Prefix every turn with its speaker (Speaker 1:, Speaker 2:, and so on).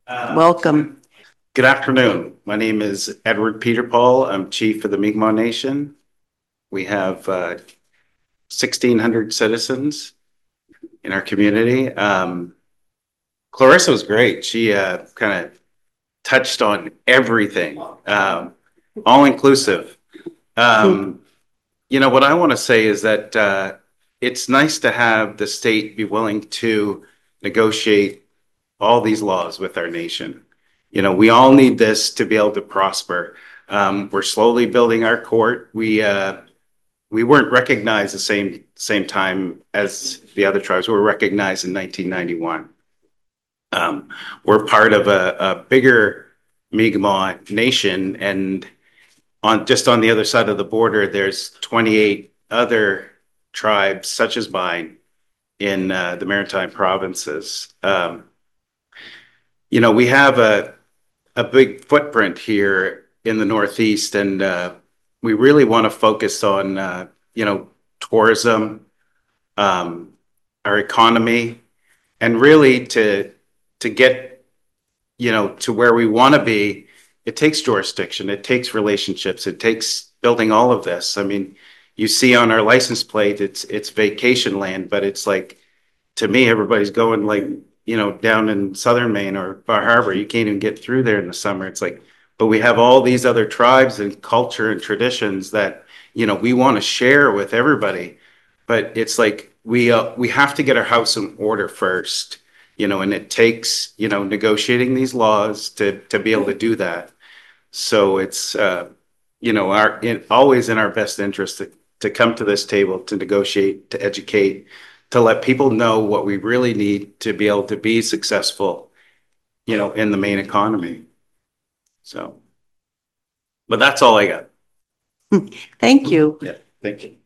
Speaker 1: Welcome.
Speaker 2: Good afternoon. My name is Edward Peter Paul. I'm chief of the Mi'kmaq Nation. We have 1,600 citizens in our community. Clarissa was great. She kind of touched on everything, all inclusive. Um, what I want to say is that it's nice to have the state be willing to negotiate all these laws with our nation. We all need this to be able to prosper. We're slowly building our court. We weren't recognized the same time as the other tribes. We were recognized in 1991. We're part of a bigger Mi'kmaq nation, and on the other side of the border, there's 28 other tribes, such as mine, in the Maritime provinces. We have a big footprint here in the Northeast, and we really want to focus on tourism, um, our economy, and really to get to where we want to be. It takes jurisdiction, it takes relationships, it takes building all of this. I mean, you see on our license plate, it's vacation land, but it's like, to me, everybody's going like, down in southern Maine or Bar Harbor. You can't even get through there in the summer. It's like, but we have all these other tribes and culture and traditions that, we want to share with everybody. But it's like we have to get our house in order first, and it takes, negotiating these laws to be able to do that. So it's always in our best interest to come to this table to negotiate, to educate, to let people know what we really need to be able to be successful, in the main economy. So, but that's all I got.
Speaker 1: Thank you.
Speaker 2: Yeah, thank you.